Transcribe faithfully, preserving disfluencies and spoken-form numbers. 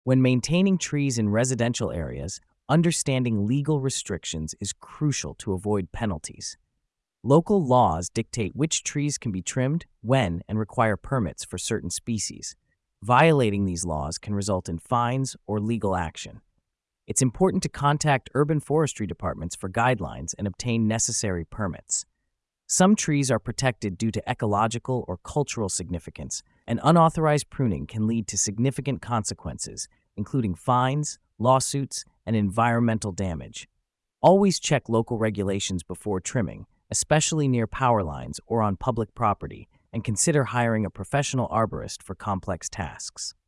When maintaining trees in residential areas, understanding legal restrictions is crucial to avoid penalties. Local laws dictate which trees can be trimmed, when, and require permits for certain species. Violating these laws can result in fines or legal action. It's important to contact urban forestry departments for guidelines and obtain necessary permits. Some trees are protected due to ecological or cultural significance, and unauthorized pruning can lead to significant consequences, including fines, lawsuits, and environmental damage. Always check local regulations before trimming, especially near power lines or on public property, and consider hiring a professional arborist for complex tasks.